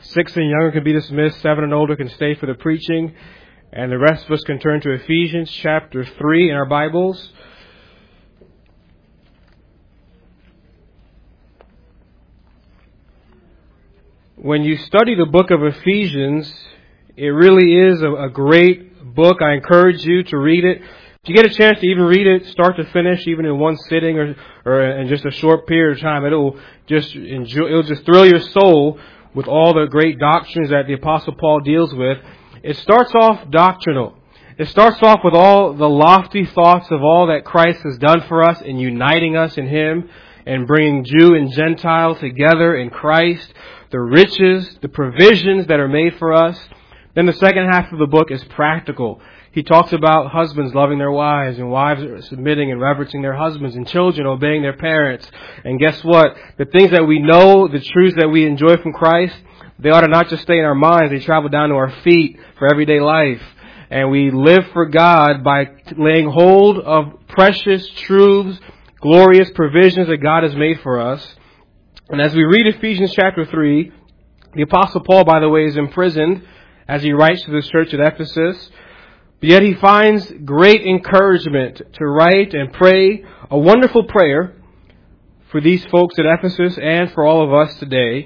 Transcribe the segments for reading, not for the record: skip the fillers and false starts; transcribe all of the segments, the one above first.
6 and younger can be dismissed. 7 and older can stay for the preaching. And the rest of us can turn to Ephesians chapter 3 in our Bibles. When you study the book of Ephesians, it really is a great book. I encourage you to read it. If you get a chance to even read it, start to finish, even in one sitting or in just a short period of time, it'll just thrill your soul with all the great doctrines that the Apostle Paul deals with. It starts off doctrinal. It starts off with all the lofty thoughts of all that Christ has done for us in uniting us in Him and bringing Jew and Gentile together in Christ, the riches, the provisions that are made for us. Then the second half of the book is practical. He talks about husbands loving their wives and wives submitting and reverencing their husbands and children obeying their parents. And guess what? The things that we know, the truths that we enjoy from Christ, they ought to not just stay in our minds, they travel down to our feet for everyday life. And we live for God by laying hold of precious truths, glorious provisions that God has made for us. And as we read Ephesians chapter 3, the Apostle Paul, by the way, is imprisoned as he writes to the church at Ephesus. But yet he finds great encouragement to write and pray a wonderful prayer for these folks at Ephesus and for all of us today.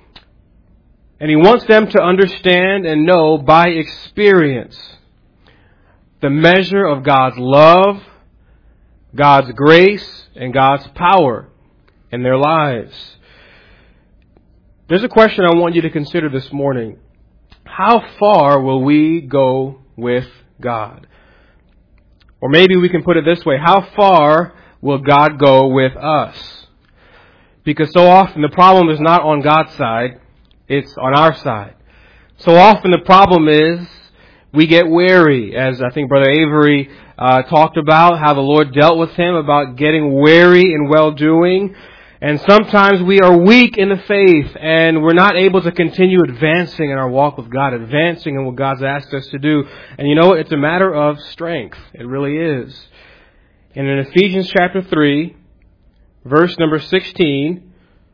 And he wants them to understand and know by experience the measure of God's love, God's grace, and God's power in their lives. There's a question I want you to consider this morning. How far will we go with God? Or maybe we can put it this way. How far will God go with us? Because so often the problem is not on God's side, it's on our side. So often the problem is we get weary, as I think Brother Avery talked about, how the Lord dealt with him about getting weary in well-doing. And sometimes we are weak in the faith and we're not able to continue advancing in our walk with God, advancing in what God's asked us to do. And you know, it's a matter of strength. It really is. And in Ephesians chapter 3, verse number 16,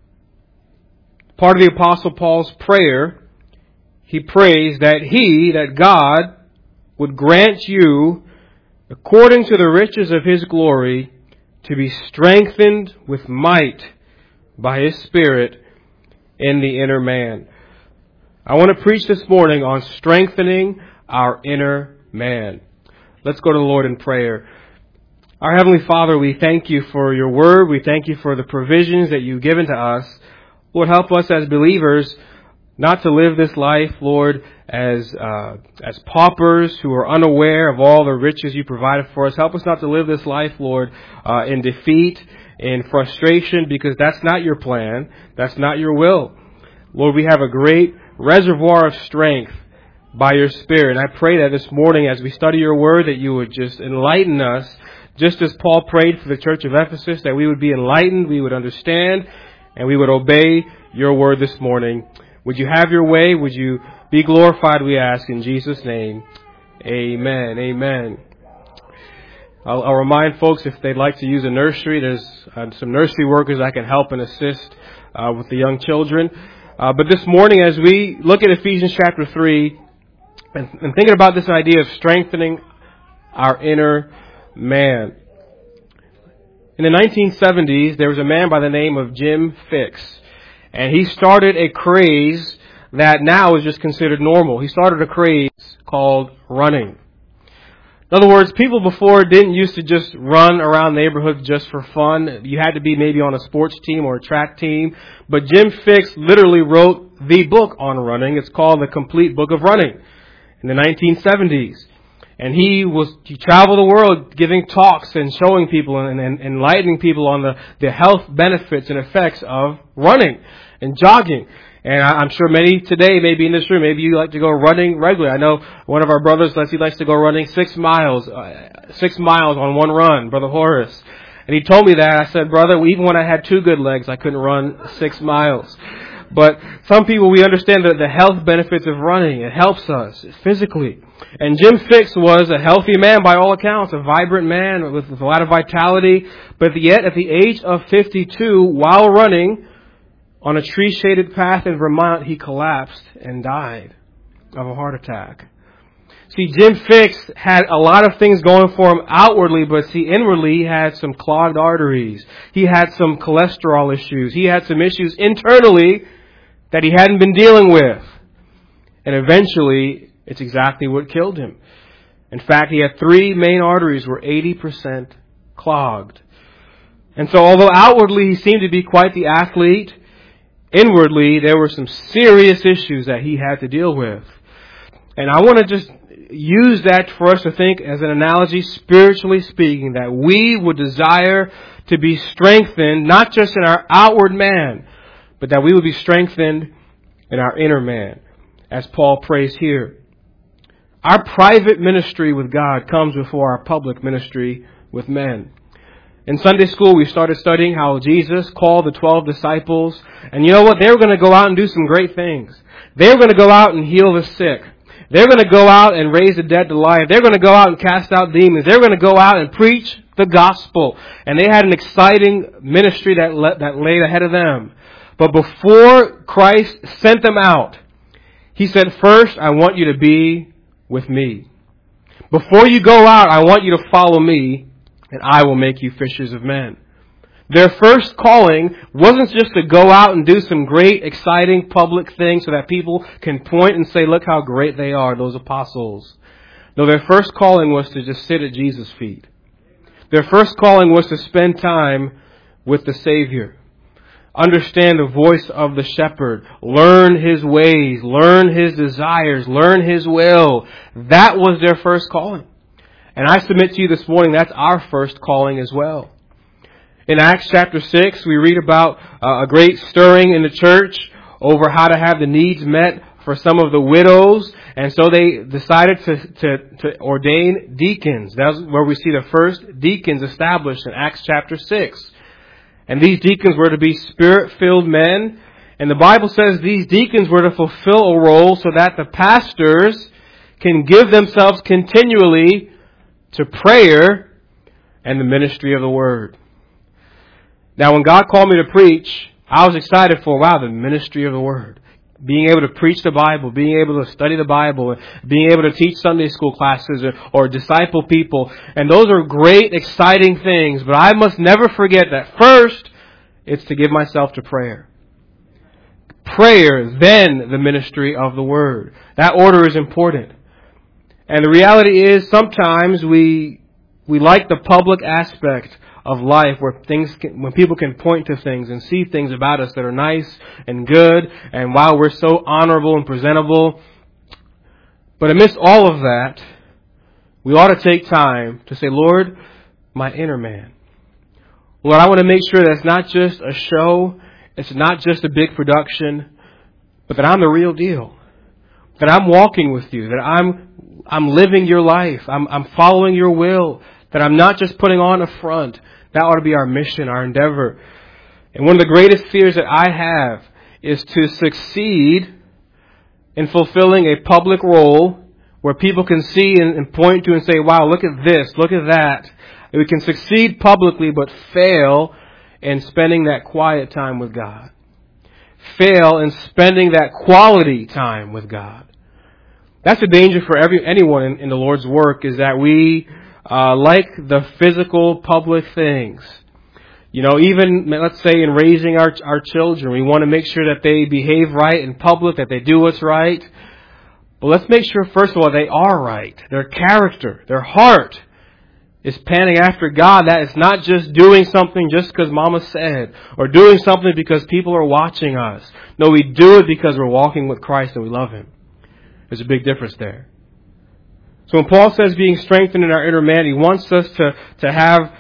part of the Apostle Paul's prayer, he prays that God would grant you, according to the riches of His glory, to be strengthened with might by His Spirit in the inner man. I want to preach this morning on strengthening our inner man. Let's go to the Lord in prayer. Our Heavenly Father, we thank You for Your Word. We thank You for the provisions that You've given to us. Lord, help us as believers not to live this life, Lord, as paupers who are unaware of all the riches You provided for us. Help us not to live this life, Lord, in defeat, in frustration, because that's not Your plan. That's not Your will. Lord, we have a great reservoir of strength by Your Spirit. And I pray that this morning as we study Your Word, that You would just enlighten us, just as Paul prayed for the church of Ephesus, that we would be enlightened, we would understand, and we would obey Your Word this morning. Would You have Your way? Would You be glorified, we ask, in Jesus' name. Amen. Amen. I'll remind folks, if they'd like to use a nursery, there's some nursery workers that can help and assist with the young children. But this morning, as we look at Ephesians chapter 3, and thinking about this idea of strengthening our inner man. In the 1970s, there was a man by the name of Jim Fixx. And he started a craze that now is just considered normal. He started a craze called running. In other words, people before didn't used to just run around neighborhoods just for fun. You had to be maybe on a sports team or a track team. But Jim Fixx literally wrote the book on running. It's called The Complete Book of Running in the 1970s. And he traveled the world giving talks and showing people and enlightening people on the health benefits and effects of running and jogging. And I'm sure many today, maybe in this room, maybe you like to go running regularly. I know one of our brothers, he likes to go running 6 miles on one run, Brother Horace. And he told me that. I said, brother, even when I had 2 good legs, I couldn't run 6 miles. But some people, we understand that the health benefits of running. It helps us physically. And Jim Fixx was a healthy man by all accounts, a vibrant man with a lot of vitality. But yet, at the age of 52, while running, On a tree-shaded path in Vermont, he collapsed and died of a heart attack. See, Jim Fix had a lot of things going for him outwardly, but see, inwardly he had some clogged arteries. He had some cholesterol issues. He had some issues internally that he hadn't been dealing with. And eventually, it's exactly what killed him. In fact, he had 3 main arteries were 80% clogged. And so although outwardly he seemed to be quite the athlete, inwardly there were some serious issues that he had to deal with. And I want to just use that for us to think as an analogy, spiritually speaking, that we would desire to be strengthened, not just in our outward man, but that we would be strengthened in our inner man, as Paul prays here. Our private ministry with God comes before our public ministry with men. In Sunday school, we started studying how Jesus called the 12 disciples. And you know what? They were going to go out and do some great things. They were going to go out and heal the sick. They're going to go out and raise the dead to life. They're going to go out and cast out demons. They're going to go out and preach the gospel. And they had an exciting ministry that laid ahead of them. But before Christ sent them out, He said, first, I want you to be with me. Before you go out, I want you to follow me, and I will make you fishers of men. Their first calling wasn't just to go out and do some great, exciting public things so that people can point and say, look how great they are, those apostles. No, their first calling was to just sit at Jesus' feet. Their first calling was to spend time with the Savior. Understand the voice of the shepherd. Learn His ways. Learn His desires. Learn His will. That was their first calling. And I submit to you this morning, that's our first calling as well. In Acts chapter 6, we read about a great stirring in the church over how to have the needs met for some of the widows. And so they decided to ordain deacons. That's where we see the first deacons established in Acts chapter 6. And these deacons were to be Spirit-filled men. And the Bible says these deacons were to fulfill a role so that the pastors can give themselves continually to prayer and the ministry of the Word. Now, when God called me to preach, I was excited for, the ministry of the Word. Being able to preach the Bible, being able to study the Bible, being able to teach Sunday school classes or disciple people. And those are great, exciting things. But I must never forget that first, it's to give myself to prayer. Prayer, then the ministry of the Word. That order is important. And the reality is sometimes we like the public aspect of life when people can point to things and see things about us that are nice and good, and wow, we're so honorable and presentable. But amidst all of that, we ought to take time to say, Lord, my inner man. Lord, I want to make sure that it's not just a show, it's not just a big production, but that I'm the real deal. That I'm walking with you, that I'm living your life, I'm following your will, that I'm not just putting on a front. That ought to be our mission, our endeavor. And one of the greatest fears that I have is to succeed in fulfilling a public role where people can see and point to and say, wow, look at this, look at that. We can succeed publicly but fail in spending that quiet time with God. Fail in spending that quality time with God. That's a danger for anyone in the Lord's work, is that we like the physical public things. You know, even, let's say, in raising our children, we want to make sure that they behave right in public, that they do what's right. But let's make sure, first of all, they are right. Their character, their heart is panning after God. That it's not just doing something just because Mama said, or doing something because people are watching us. No, we do it because we're walking with Christ and we love Him. There's a big difference there. So when Paul says being strengthened in our inner man, he wants us to have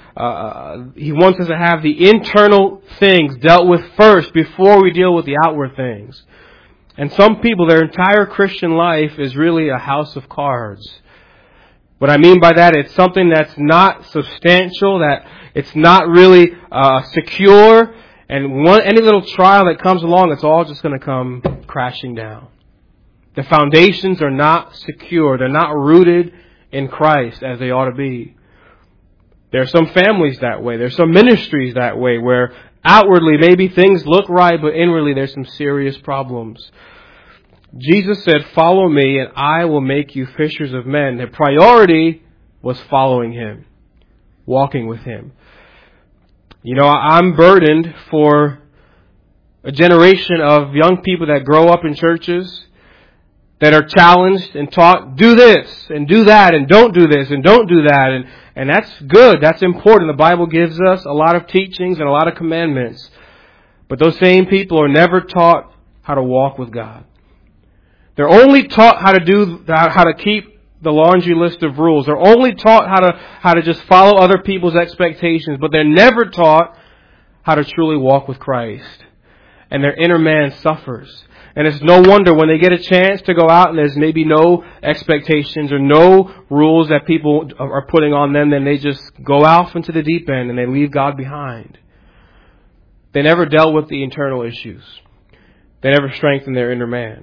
the internal things dealt with first before we deal with the outward things. And some people, their entire Christian life is really a house of cards. What I mean by that, it's something that's not substantial, that it's not really secure, and any little trial that comes along, it's all just going to come crashing down. The foundations are not secure. They're not rooted in Christ as they ought to be. There are some families that way. There are some ministries that way, where outwardly, maybe things look right, but inwardly there's some serious problems. Jesus said, follow me and I will make you fishers of men. The priority was following Him, walking with Him. You know, I'm burdened for a generation of young people that grow up in churches that are challenged and taught, do this and do that and don't do this and don't do that. And that's good. That's important. The Bible gives us a lot of teachings and a lot of commandments. But those same people are never taught how to walk with God. They're only taught how to keep the laundry list of rules. They're only taught how to just follow other people's expectations, but they're never taught how to truly walk with Christ. And their inner man suffers. And it's no wonder when they get a chance to go out and there's maybe no expectations or no rules that people are putting on them, then they just go off into the deep end and they leave God behind. They never dealt with the internal issues. They never strengthened their inner man.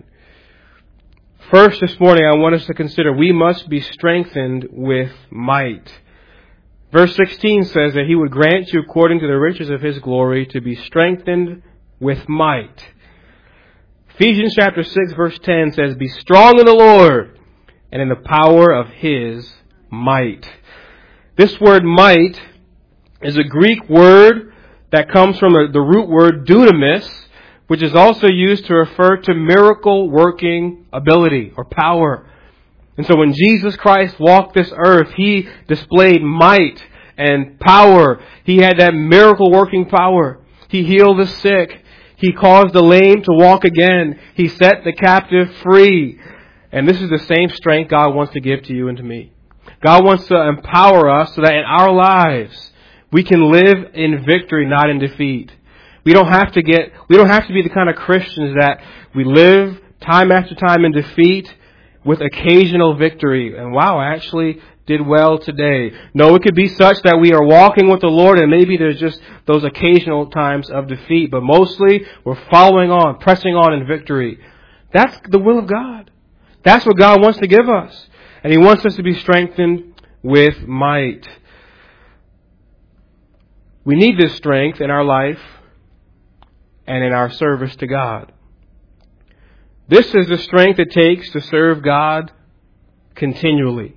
First, this morning, I want us to consider we must be strengthened with might. Verse 16 says that He would grant you according to the riches of His glory to be strengthened with might. Ephesians chapter 6 verse 10 says, be strong in the Lord and in the power of His might. This word might is a Greek word that comes from the root word dunamis, which is also used to refer to miracle working ability or power. And so when Jesus Christ walked this earth, He displayed might and power. He had that miracle working power. He healed the sick. He caused the lame to walk again. He set the captive free. And this is the same strength God wants to give to you and to me. God wants to empower us so that in our lives we can live in victory, not in defeat. We don't have to be the kind of Christians that we live time after time in defeat with occasional victory. And wow, I actually did well today. No, it could be such that we are walking with the Lord and maybe there's just those occasional times of defeat. But mostly we're following on, pressing on in victory. That's the will of God. That's what God wants to give us. And He wants us to be strengthened with might. We need this strength in our life and in our service to God. This is the strength it takes to serve God continually.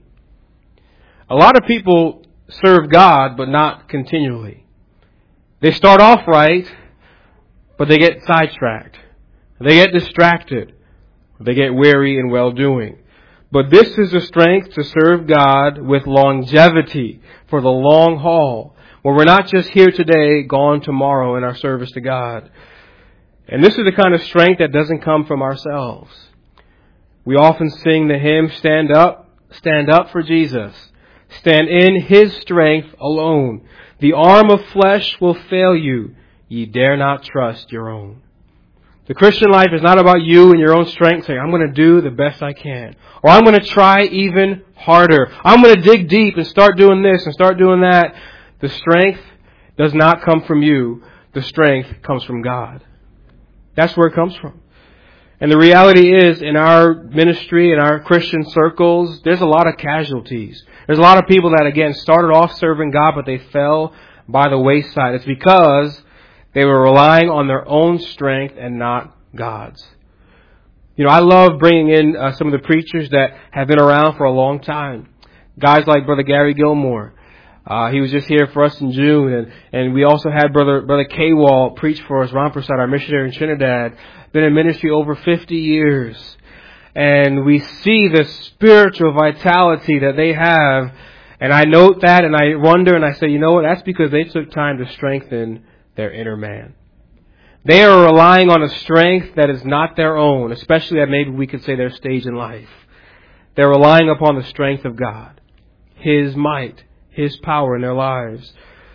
A lot of people serve God, but not continually. They start off right, but they get sidetracked. They get distracted. They get weary in well-doing. But this is the strength to serve God with longevity for the long haul, where we're not just here today, gone tomorrow in our service to God. And this is the kind of strength that doesn't come from ourselves. We often sing the hymn, stand up for Jesus. Stand in His strength alone. The arm of flesh will fail you. Ye dare not trust your own. The Christian life is not about you and your own strength saying, I'm going to do the best I can. Or I'm going to try even harder. I'm going to dig deep and start doing this and start doing that. The strength does not come from you. The strength comes from God. That's where it comes from. And the reality is, in our ministry, in our Christian circles, there's a lot of casualties. There's a lot of people that, again, started off serving God, but they fell by the wayside. It's because they were relying on their own strength and not God's. You know, I love bringing in some of the preachers that have been around for a long time. Guys like Brother Gary Gilmore. He was just here for us in June, and we also had Brother K-Wall preach for us, Ron Prasad, our missionary in Trinidad, been in ministry over 50 years. And we see the spiritual vitality that they have, and I note that, and I wonder, and I say, you know what, that's because they took time to strengthen their inner man. They are relying on a strength that is not their own, especially at maybe we could say their stage in life. They're relying upon the strength of God, His might, His power in their lives.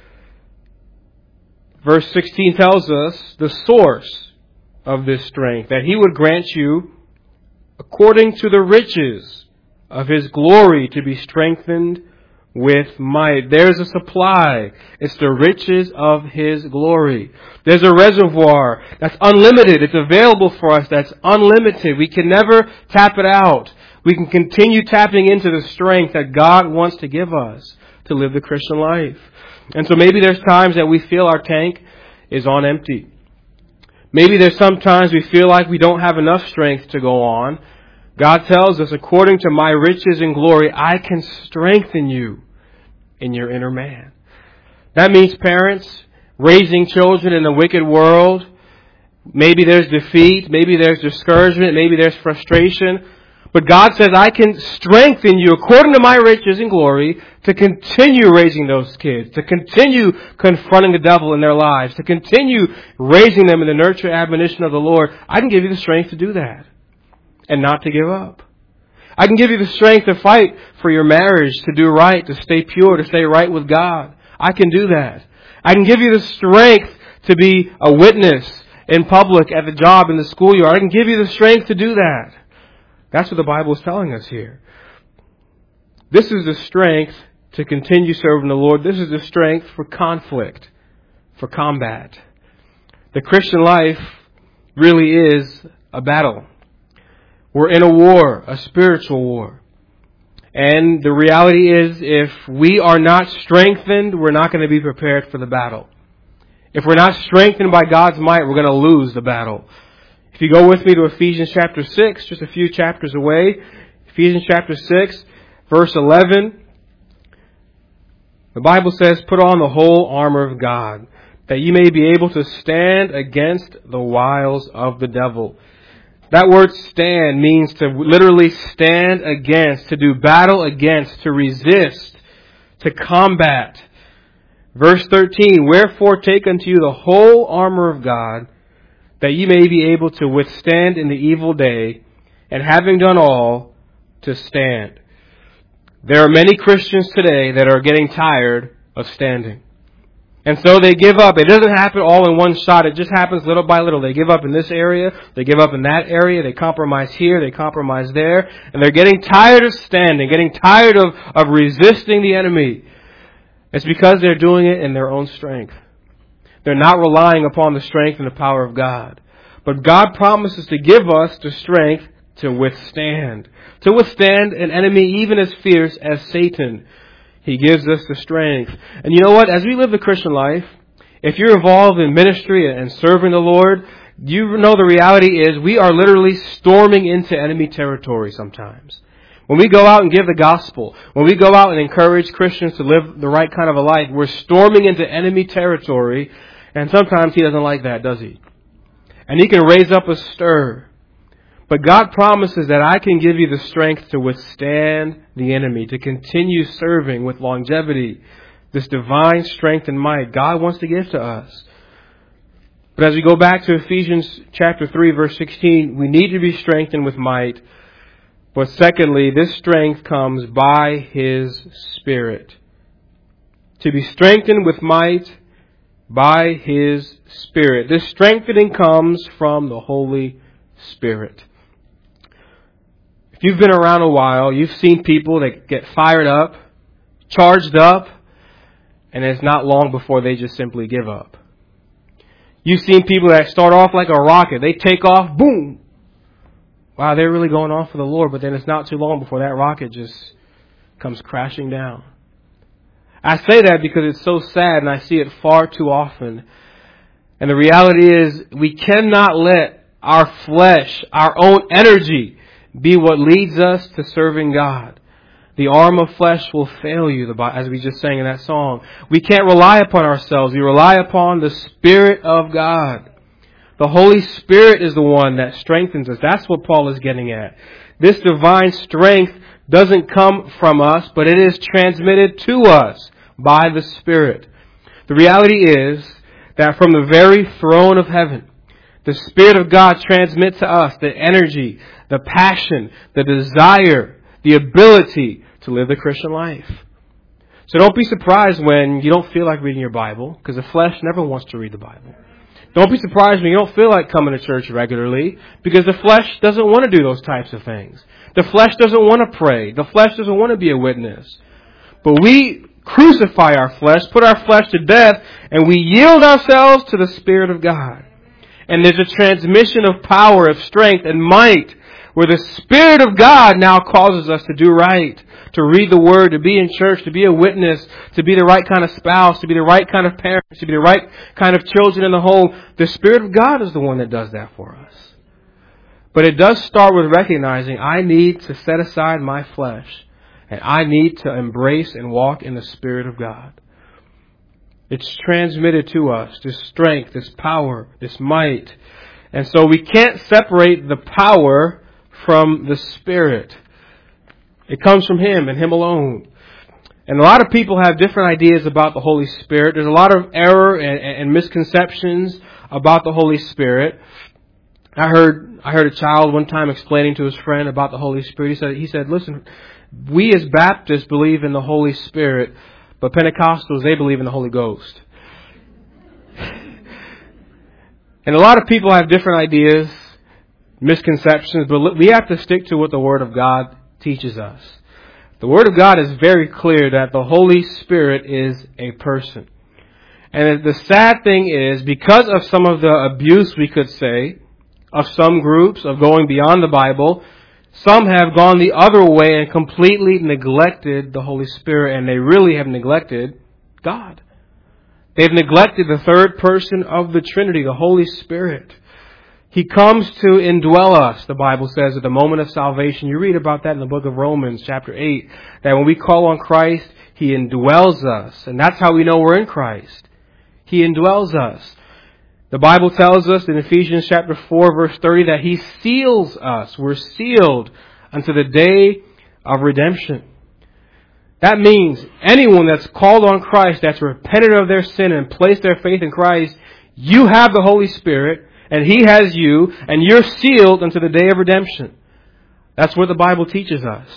Verse 16 tells us the source of this strength, that He would grant you, according to the riches of His glory, to be strengthened with might. There's a supply. It's the riches of His glory. There's a reservoir that's unlimited. It's available for us. That's unlimited. We can never tap it out. We can continue tapping into the strength that God wants to give us to live the Christian life. And so maybe there's times that we feel our tank is on empty. Maybe there's sometimes we feel like we don't have enough strength to go on. God tells us, according to my riches and glory, I can strengthen you in your inner man. That means parents raising children in a wicked world. Maybe there's defeat, maybe there's discouragement, maybe there's frustration. But God says, I can strengthen you according to my riches and glory to continue raising those kids, to continue confronting the devil in their lives, to continue raising them in the nurture and admonition of the Lord. I can give you the strength to do that and not to give up. I can give you the strength to fight for your marriage, to do right, to stay pure, to stay right with God. I can do that. I can give you the strength to be a witness in public, at the job, in the schoolyard. I can give you the strength to do that. That's what the Bible is telling us here. This is the strength to continue serving the Lord. This is the strength for conflict, for combat. The Christian life really is a battle. We're in a war, a spiritual war. And the reality is, if we are not strengthened, we're not going to be prepared for the battle. If we're not strengthened by God's might, we're going to lose the battle. If you go with me to Ephesians chapter 6, just a few chapters away, Ephesians chapter 6, verse 11, the Bible says, put on the whole armor of God, that you may be able to stand against the wiles of the devil. That word stand means to literally stand against, to do battle against, to resist, to combat. Verse 13, wherefore take unto you the whole armor of God, that ye may be able to withstand in the evil day, and having done all, to stand. There are many Christians today that are getting tired of standing. And so they give up. It doesn't happen all in one shot. It just happens little by little. They give up in this area. They give up in that area. They compromise here. They compromise there. And they're getting tired of standing, getting tired of resisting the enemy. It's because they're doing it in their own strength. They're not relying upon the strength and the power of God. But God promises to give us the strength to withstand an enemy even as fierce as Satan. He gives us the strength. And you know what? As we live the Christian life, if you're involved in ministry and serving the Lord, you know the reality is we are literally storming into enemy territory sometimes. When we go out and give the gospel, when we go out and encourage Christians to live the right kind of a life, we're storming into enemy territory, and sometimes he doesn't like that, does he? And he can raise up a stir. But God promises that I can give you the strength to withstand the enemy, to continue serving with longevity, this divine strength and might God wants to give to us. But as we go back to Ephesians chapter 3, verse 16, we need to be strengthened with might. But secondly, this strength comes by His Spirit. To be strengthened with might by His Spirit. This strengthening comes from the Holy Spirit. If you've been around a while, you've seen people that get fired up, charged up, and it's not long before they just simply give up. You've seen people that start off like a rocket. They take off, boom. Wow, they're really going off for the Lord, but then it's not too long before that rocket just comes crashing down. I say that because it's so sad and I see it far too often. And the reality is we cannot let our flesh, our own energy, be what leads us to serving God. The arm of flesh will fail you, as we just sang in that song. We can't rely upon ourselves. We rely upon the Spirit of God. The Holy Spirit is the one that strengthens us. That's what Paul is getting at. This divine strength doesn't come from us, but it is transmitted to us by the Spirit. The reality is that from the very throne of heaven, the Spirit of God transmits to us the energy, the passion, the desire, the ability to live the Christian life. So don't be surprised when you don't feel like reading your Bible, because the flesh never wants to read the Bible. Don't be surprised when you don't feel like coming to church regularly, because the flesh doesn't want to do those types of things. The flesh doesn't want to pray. The flesh doesn't want to be a witness. But we crucify our flesh, put our flesh to death, and we yield ourselves to the Spirit of God. And there's a transmission of power, of strength and might where the Spirit of God now causes us to do right, to read the Word, to be in church, to be a witness, to be the right kind of spouse, to be the right kind of parents, to be the right kind of children in the home. The Spirit of God is the one that does that for us. But it does start with recognizing I need to set aside my flesh, and I need to embrace and walk in the Spirit of God. It's transmitted to us, this strength, this power, this might. And so we can't separate the power from the Spirit. It comes from Him and Him alone. And a lot of people have different ideas about the Holy Spirit. There's a lot of error and misconceptions about the Holy Spirit. I heard a child one time explaining to his friend about the Holy Spirit. He said, listen, we as Baptists believe in the Holy Spirit, but Pentecostals, they believe in the Holy Ghost. And a lot of people have different ideas, misconceptions, but we have to stick to what the Word of God teaches us. The Word of God is very clear that the Holy Spirit is a person. And the sad thing is, because of some of the abuse, we could say, of some groups, of going beyond the Bible, some have gone the other way and completely neglected the Holy Spirit, and they really have neglected God. They've neglected the third person of the Trinity, the Holy Spirit. He comes to indwell us, the Bible says, at the moment of salvation. You read about that in the book of Romans, chapter 8, that when we call on Christ, He indwells us. And that's how we know we're in Christ. He indwells us. The Bible tells us in Ephesians chapter 4, verse 30, that He seals us. We're sealed unto the day of redemption. That means anyone that's called on Christ, that's repented of their sin and placed their faith in Christ, you have the Holy Spirit, and He has you, and you're sealed unto the day of redemption. That's what the Bible teaches us.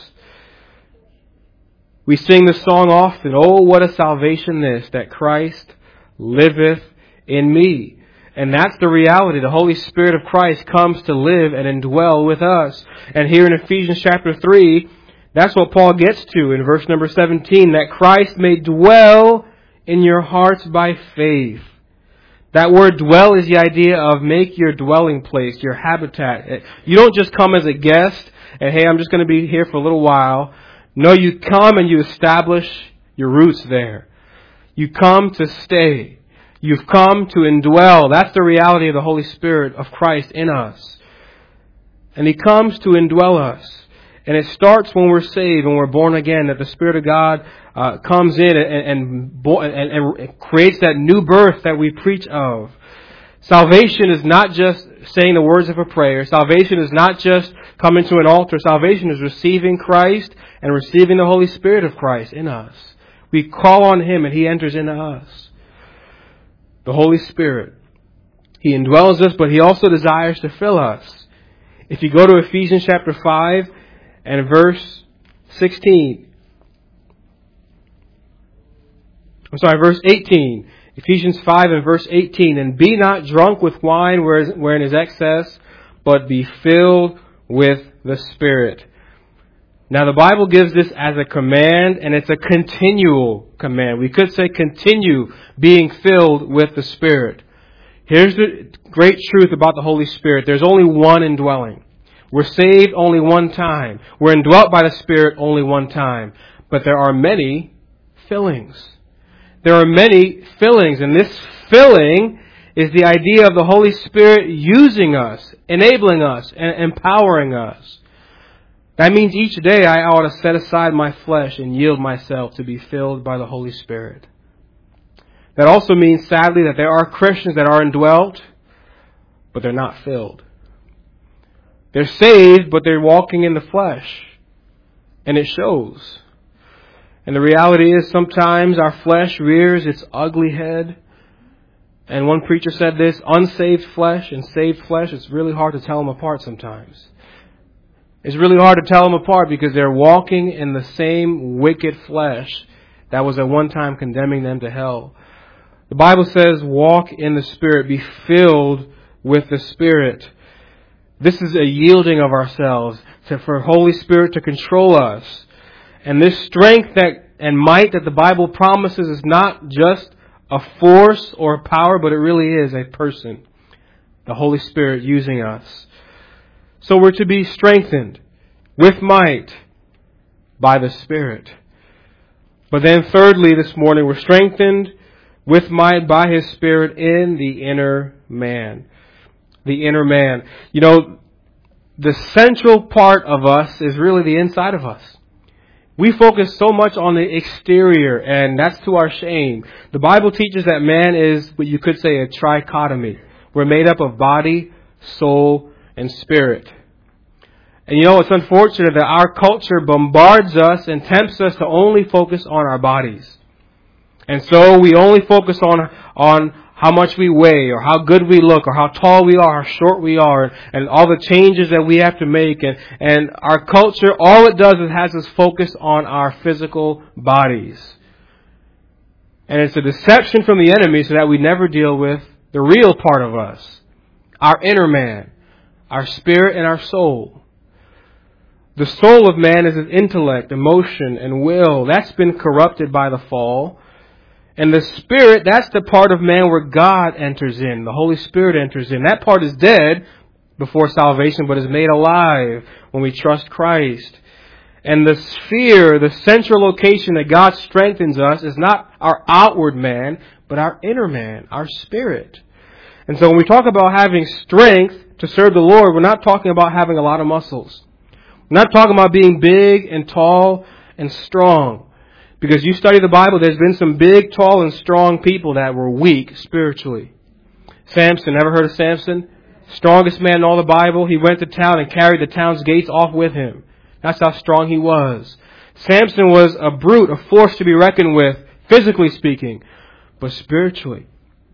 We sing the song often, oh, what a salvation this, that Christ liveth in me. And that's the reality. The Holy Spirit of Christ comes to live and indwell with us. And here in Ephesians chapter 3, that's what Paul gets to in verse number 17, that Christ may dwell in your hearts by faith. That word dwell is the idea of make your dwelling place, your habitat. You don't just come as a guest and, hey, I'm just going to be here for a little while. No, you come and you establish your roots there. You come to stay. You've come to indwell. That's the reality of the Holy Spirit of Christ in us. And He comes to indwell us. And it starts when we're saved, when we're born again, that the Spirit of God comes in and creates that new birth that we preach of. Salvation is not just saying the words of a prayer. Salvation is not just coming to an altar. Salvation is receiving Christ and receiving the Holy Spirit of Christ in us. We call on Him and He enters into us. The Holy Spirit. He indwells us, but He also desires to fill us. If you go to Ephesians chapter 5 and verse 18. Ephesians 5 and verse 18. And be not drunk with wine wherein is excess, but be filled with the Spirit. Now the Bible gives this as a command, and it's a continual command. We could say continue being filled with the Spirit. Here's the great truth about the Holy Spirit. There's only one indwelling. We're saved only one time. We're indwelt by the Spirit only one time. But there are many fillings. There are many fillings, and this filling is the idea of the Holy Spirit using us, enabling us, and empowering us. That means each day I ought to set aside my flesh and yield myself to be filled by the Holy Spirit. That also means, sadly, that there are Christians that are indwelt, but they're not filled. They're saved, but they're walking in the flesh. And it shows. And the reality is sometimes our flesh rears its ugly head. And one preacher said this, unsaved flesh and saved flesh, it's really hard to tell them apart sometimes. It's really hard to tell them apart because they're walking in the same wicked flesh that was at one time condemning them to hell. The Bible says, walk in the Spirit, be filled with the Spirit. This is a yielding of ourselves for Holy Spirit to control us. And this strength and might that the Bible promises is not just a force or a power, but it really is a person. The Holy Spirit using us. So we're to be strengthened with might by the Spirit. But then thirdly, this morning, we're strengthened with might by His Spirit in the inner man. The inner man. You know, the central part of us is really the inside of us. We focus so much on the exterior, and that's to our shame. The Bible teaches that man is what you could say a trichotomy. We're made up of body, soul, and spirit. And you know, it's unfortunate that our culture bombards us and tempts us to only focus on our bodies. And so we only focus on how much we weigh, or how good we look, or how tall we are, how short we are, and all the changes that we have to make. And our culture, all it does is has us focus on our physical bodies. And it's a deception from the enemy so that we never deal with the real part of us, our inner man, our spirit and our soul. The soul of man is his intellect, emotion, and will. That's been corrupted by the fall. And the Spirit, that's the part of man where God enters in. The Holy Spirit enters in. That part is dead before salvation, but is made alive when we trust Christ. And the sphere, the central location that God strengthens us is not our outward man, but our inner man, our spirit. And so when we talk about having strength to serve the Lord, we're not talking about having a lot of muscles. We're not talking about being big and tall and strong. Because you study the Bible, there's been some big, tall, and strong people that were weak spiritually. Samson, ever heard of Samson? Strongest man in all the Bible. He went to town and carried the town's gates off with him. That's how strong he was. Samson was a brute, a force to be reckoned with, physically speaking. But spiritually,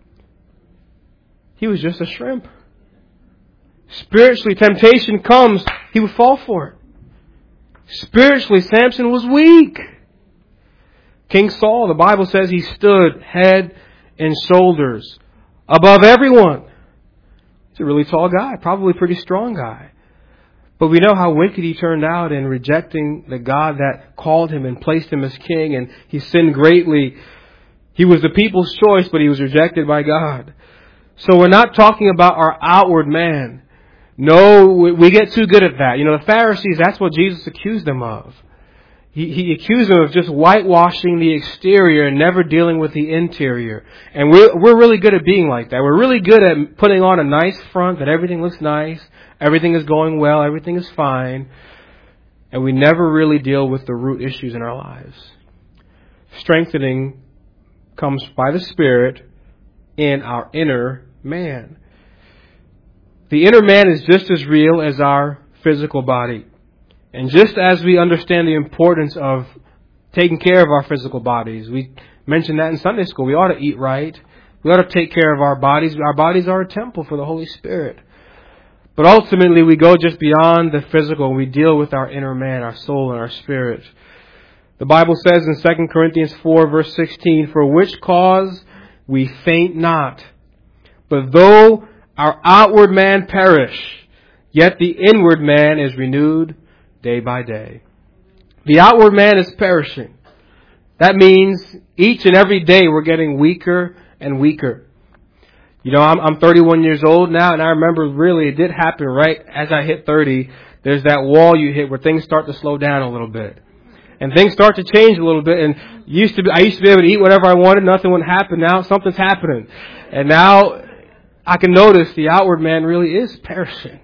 he was just a shrimp. Spiritually, temptation comes, he would fall for it. Spiritually, Samson was weak. King Saul, the Bible says he stood head and shoulders above everyone. He's a really tall guy, probably a pretty strong guy. But we know how wicked he turned out in rejecting the God that called him and placed him as king, and he sinned greatly. He was the people's choice, but he was rejected by God. So we're not talking about our outward man. No, we get too good at that. You know, the Pharisees, that's what Jesus accused them of. He accused them of just whitewashing the exterior and never dealing with the interior. And we're really good at being like that. We're really good at putting on a nice front, that everything looks nice, everything is going well, everything is fine. And we never really deal with the root issues in our lives. Strengthening comes by the Spirit in our inner man. The inner man is just as real as our physical body. And just as we understand the importance of taking care of our physical bodies, we mentioned that in Sunday school. We ought to eat right. We ought to take care of our bodies. Our bodies are a temple for the Holy Spirit. But ultimately, we go just beyond the physical. We deal with our inner man, our soul, and our spirit. The Bible says in 2 Corinthians 4, verse 16, "For which cause we faint not. But though our outward man perish, yet the inward man is renewed day by day." The outward man is perishing. That means each and every day we're getting weaker and weaker. You know, I'm 31 years old now, and I remember really it did happen right as I hit 30. There's that wall you hit where things start to slow down a little bit. And things start to change a little bit. And I used to be able to eat whatever I wanted. Nothing would happen. Now something's happening. And now I can notice the outward man really is perishing.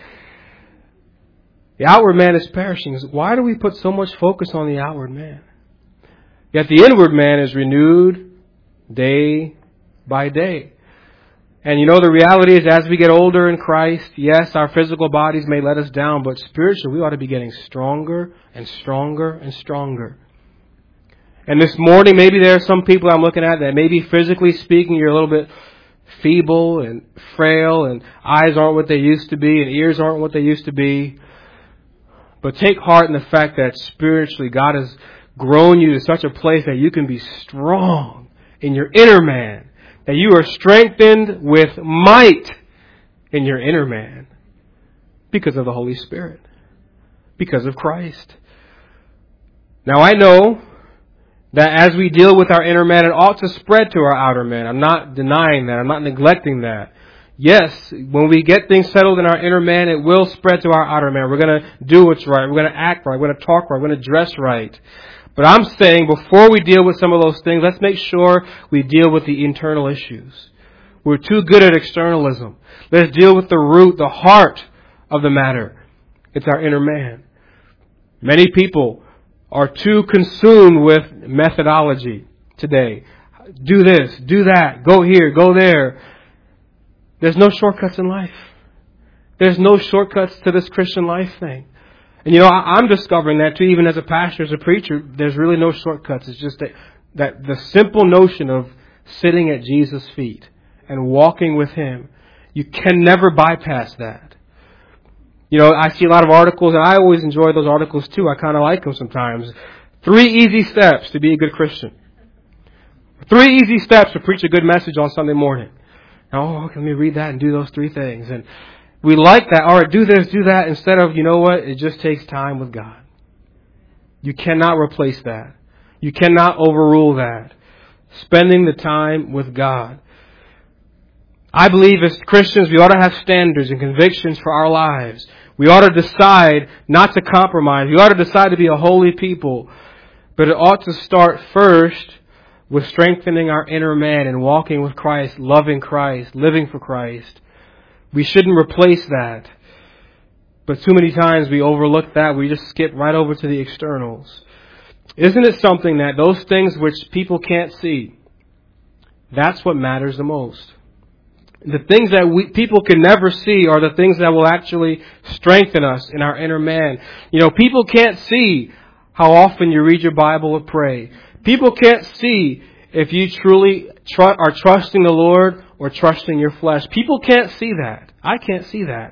The outward man is perishing. Why do we put so much focus on the outward man? Yet the inward man is renewed day by day. And you know, the reality is as we get older in Christ, yes, our physical bodies may let us down, but spiritually we ought to be getting stronger and stronger and stronger. And this morning, maybe there are some people I'm looking at that maybe physically speaking, you're a little bit feeble and frail, and eyes aren't what they used to be, and ears aren't what they used to be. But take heart in the fact that spiritually God has grown you to such a place that you can be strong in your inner man. That you are strengthened with might in your inner man. Because of the Holy Spirit. Because of Christ. Now I know that as we deal with our inner man, it ought to spread to our outer man. I'm not denying that. I'm not neglecting that. Yes, when we get things settled in our inner man, it will spread to our outer man. We're going to do what's right. We're going to act right. We're going to talk right. We're going to dress right. But I'm saying before we deal with some of those things, let's make sure we deal with the internal issues. We're too good at externalism. Let's deal with the root, the heart of the matter. It's our inner man. Many people are too consumed with methodology today. Do this, do that, go here, go there. There's no shortcuts in life. There's no shortcuts to this Christian life thing. And I'm discovering that too, even as a pastor, as a preacher, there's really no shortcuts. It's just that the simple notion of sitting at Jesus' feet and walking with Him, you can never bypass that. I see a lot of articles, and I always enjoy those articles too. I kind of like them sometimes. 3 easy steps to be a good Christian. 3 easy steps to preach a good message on Sunday morning. Let me read that and do those 3 things. And we like that. All right, do this, do that. Instead of, it just takes time with God. You cannot replace that. You cannot overrule that. Spending the time with God. I believe as Christians, we ought to have standards and convictions for our lives. We ought to decide not to compromise. We ought to decide to be a holy people. But it ought to start first with strengthening our inner man and walking with Christ, loving Christ, living for Christ. We shouldn't replace that. But too many times we overlook that. We just skip right over to the externals. Isn't it something that those things which people can't see, that's what matters the most? The things that people can never see are the things that will actually strengthen us in our inner man. People can't see how often you read your Bible or pray. People can't see if you truly are trusting the Lord or trusting your flesh. People can't see that. I can't see that.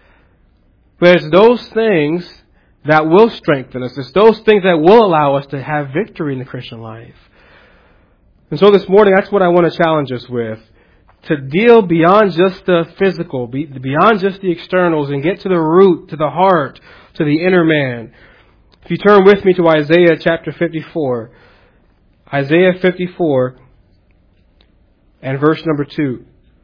But it's those things that will strengthen us. It's those things that will allow us to have victory in the Christian life. And so this morning, that's what I want to challenge us with. To deal beyond just the physical, beyond just the externals, and get to the root, to the heart, to the inner man. If you turn with me to Isaiah chapter 54. Isaiah 54 and verse number 2.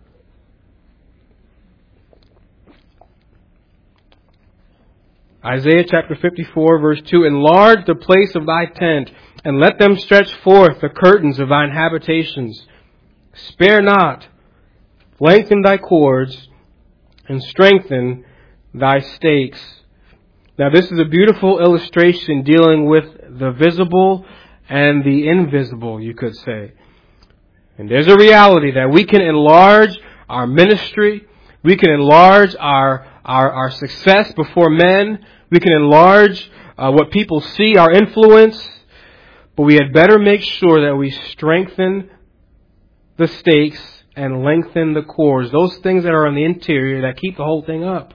Isaiah chapter 54 verse 2. Enlarge the place of thy tent, and let them stretch forth the curtains of thine habitations. Spare not, lengthen thy cords, and strengthen thy stakes. Now this is a beautiful illustration dealing with the visible and the invisible, you could say. And there's a reality that we can enlarge our ministry. We can enlarge our success before men. We can enlarge what people see, our influence. But we had better make sure that we strengthen the stakes and lengthen the cords. Those things that are on the interior that keep the whole thing up.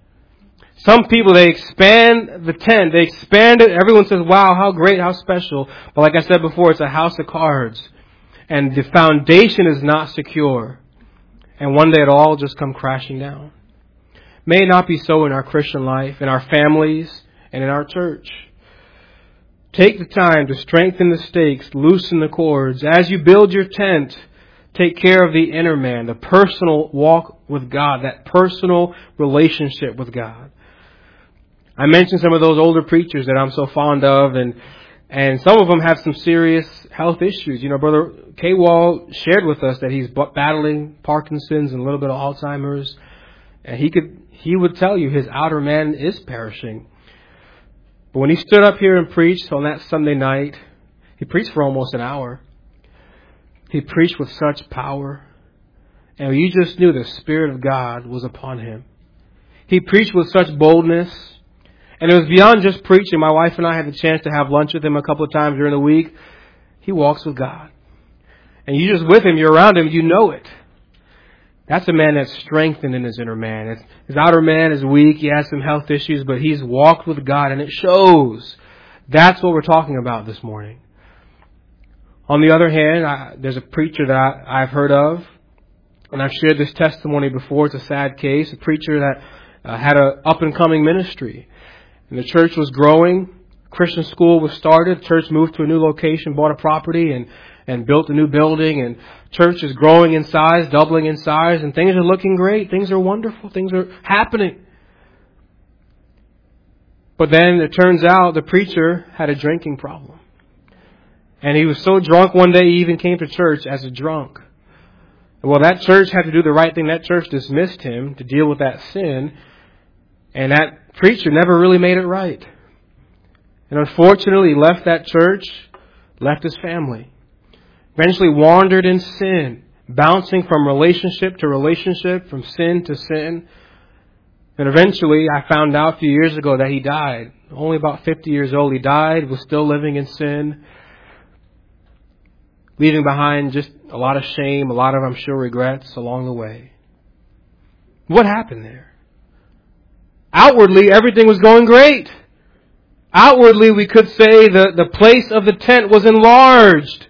Some people, they expand the tent. They expand it. Everyone says, wow, how great, how special. But like I said before, it's a house of cards. And the foundation is not secure. And one day it'll all just come crashing down. May it not be so in our Christian life, in our families, and in our church. Take the time to strengthen the stakes, loosen the cords. As you build your tent, take care of the inner man, the personal walk with God, that personal relationship with God. I mentioned some of those older preachers that I'm so fond of, and some of them have some serious health issues. Brother K. Wall shared with us that he's battling Parkinson's and a little bit of Alzheimer's. And he would tell you his outer man is perishing. But when he stood up here and preached on that Sunday night, he preached for almost an hour. He preached with such power. And you just knew the Spirit of God was upon him. He preached with such boldness. And it was beyond just preaching. My wife and I had the chance to have lunch with him a couple of times during the week. He walks with God. And you're just with him, you're around him, you know it. That's a man that's strengthened in his inner man. His outer man is weak, he has some health issues, but he's walked with God and it shows. That's what we're talking about this morning. On the other hand, there's a preacher that I've heard of, and I've shared this testimony before. It's a sad case. A preacher that had an up-and-coming ministry. And the church was growing. Christian school was started. The church moved to a new location, bought a property, and and built a new building, and church is growing in size, doubling in size, and things are looking great. Things are wonderful. Things are happening. But then it turns out the preacher had a drinking problem. And he was so drunk one day he even came to church as a drunk. Well, that church had to do the right thing. That church dismissed him to deal with that sin. And that preacher never really made it right. And unfortunately, he left that church, left his family. Eventually wandered in sin, bouncing from relationship to relationship, from sin to sin. And eventually, I found out a few years ago that he died. Only about 50 years old, he died, was still living in sin, leaving behind just a lot of shame, a lot of, I'm sure, regrets along the way. What happened there? Outwardly, everything was going great. Outwardly, we could say the place of the tent was enlarged.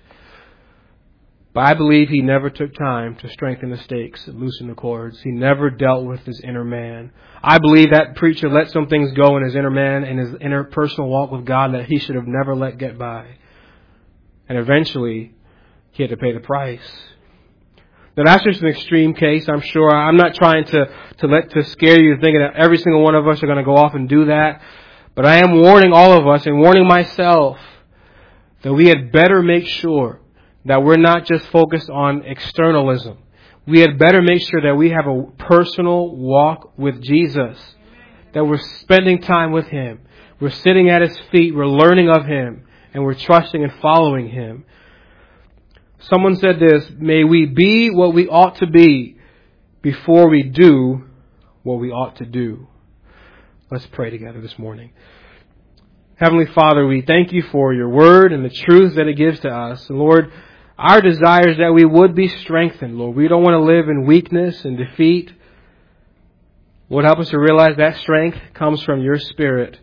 But I believe he never took time to strengthen the stakes and loosen the cords. He never dealt with his inner man. I believe that preacher let some things go in his inner man and his inner personal walk with God that he should have never let get by. And eventually, he had to pay the price. Now that's just an extreme case, I'm sure. I'm not trying to scare you thinking that every single one of us are going to go off and do that. But I am warning all of us and warning myself that we had better make sure that we're not just focused on externalism. We had better make sure that we have a personal walk with Jesus. That we're spending time with Him. We're sitting at His feet. We're learning of Him. And we're trusting and following Him. Someone said this, may we be what we ought to be before we do what we ought to do. Let's pray together this morning. Heavenly Father, we thank you for your word and the truths that it gives to us. And Lord, our desire is that we would be strengthened, Lord. We don't want to live in weakness and defeat. Lord, help us to realize that strength comes from your Spirit.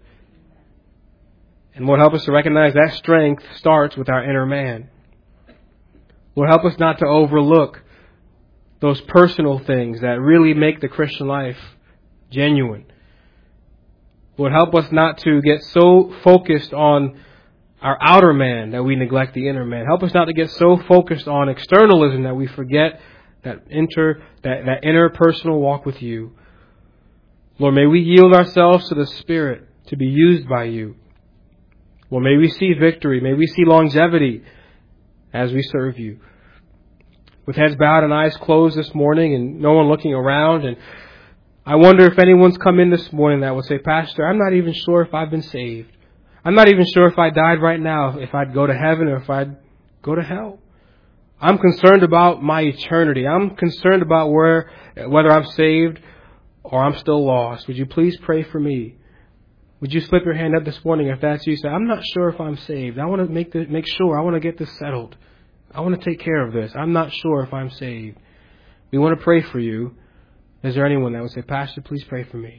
And Lord, help us to recognize that strength starts with our inner man. Lord, help us not to overlook those personal things that really make the Christian life genuine. Lord, help us not to get so focused on our outer man that we neglect the inner man. Help us not to get so focused on externalism that we forget that inner personal walk with you. Lord, may we yield ourselves to the Spirit to be used by you. Lord, may we see victory. May we see longevity as we serve you. With heads bowed and eyes closed this morning and no one looking around, and I wonder if anyone's come in this morning that would say, Pastor, I'm not even sure if I've been saved. I'm not even sure if I died right now, if I'd go to heaven or if I'd go to hell. I'm concerned about my eternity. I'm concerned about whether I'm saved or I'm still lost. Would you please pray for me? Would you slip your hand up this morning if that's you? Say, I'm not sure if I'm saved. I want to make sure. I want to get this settled. I want to take care of this. I'm not sure if I'm saved. We want to pray for you. Is there anyone that would say, Pastor, please pray for me?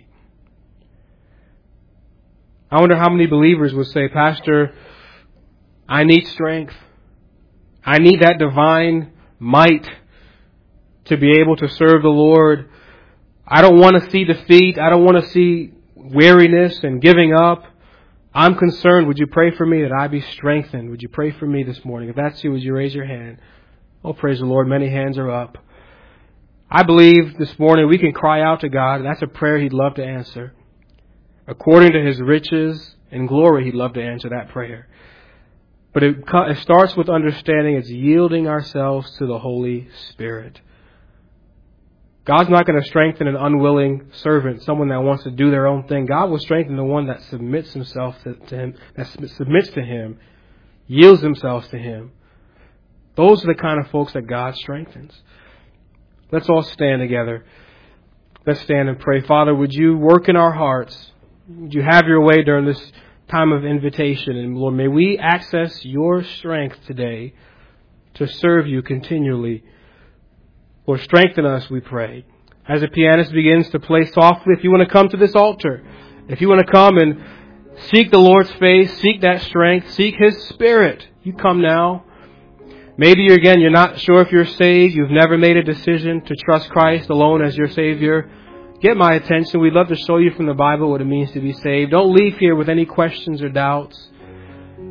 I wonder how many believers would say, Pastor, I need strength. I need that divine might to be able to serve the Lord. I don't want to see defeat. I don't want to see weariness and giving up. I'm concerned. Would you pray for me that I be strengthened? Would you pray for me this morning? If that's you, would you raise your hand? Oh, praise the Lord. Many hands are up. I believe this morning we can cry out to God, and that's a prayer He'd love to answer. According to His riches and glory, He'd love to answer that prayer. But it starts with understanding it's yielding ourselves to the Holy Spirit. God's not going to strengthen an unwilling servant, someone that wants to do their own thing. God will strengthen the one that submits himself to Him, that submits to Him, yields themselves to Him. Those are the kind of folks that God strengthens. Let's all stand together. Let's stand and pray. Father, would you work in our hearts? Would you have your way during this time of invitation? And Lord, may we access your strength today to serve you continually. Lord, strengthen us, we pray. As the pianist begins to play softly, if you want to come to this altar, if you want to come and seek the Lord's face, seek that strength, seek His Spirit, you come now. Maybe you're not sure if you're saved. You've never made a decision to trust Christ alone as your Savior. Get my attention. We'd love to show you from the Bible what it means to be saved. Don't leave here with any questions or doubts.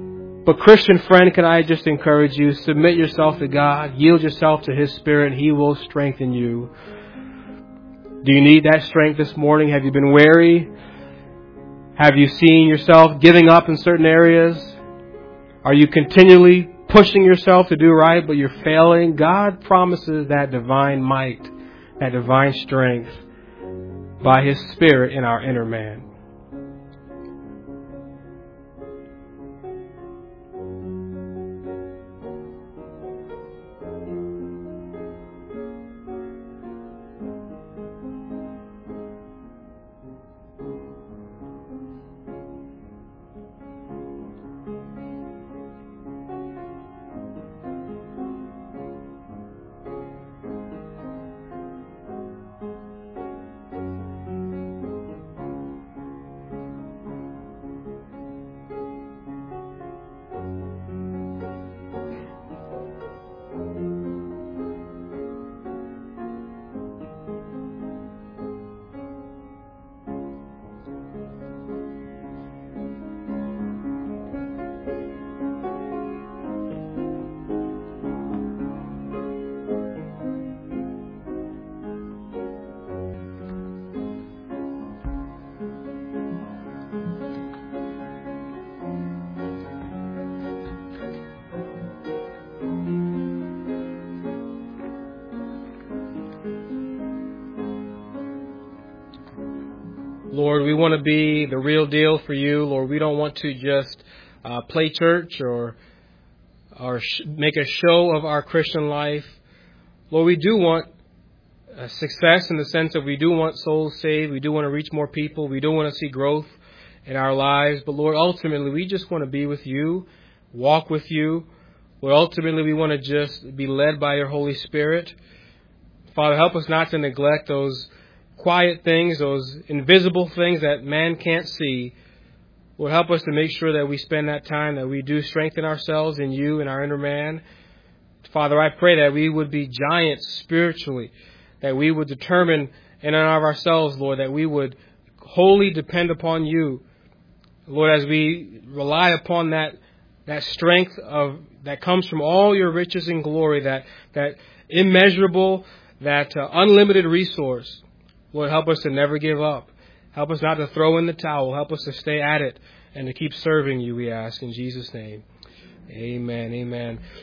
But Christian friend, can I just encourage you, submit yourself to God, yield yourself to His Spirit, He will strengthen you. Do you need that strength this morning? Have you been weary? Have you seen yourself giving up in certain areas? Are you continually pushing yourself to do right, but you're failing? God promises that divine might, that divine strength by His Spirit in our inner man. Lord, we want to be the real deal for you. Lord, we don't want to just play church or make a show of our Christian life. Lord, we do want success in the sense that we do want souls saved. We do want to reach more people. We do want to see growth in our lives. But Lord, ultimately, we just want to be with you, walk with you. Lord, ultimately, we want to just be led by your Holy Spirit. Father, help us not to neglect those quiet things, those invisible things that man can't see. Lord, help us to make sure that we spend that time, that we do strengthen ourselves in you and our inner man. Father, I pray that we would be giants spiritually, that we would determine in and of ourselves, Lord, that we would wholly depend upon you. Lord, as we rely upon that strength that comes from all your riches and glory, that immeasurable, that unlimited resource. Lord, help us to never give up. Help us not to throw in the towel. Help us to stay at it and to keep serving you, we ask in Jesus' name. Amen. Amen.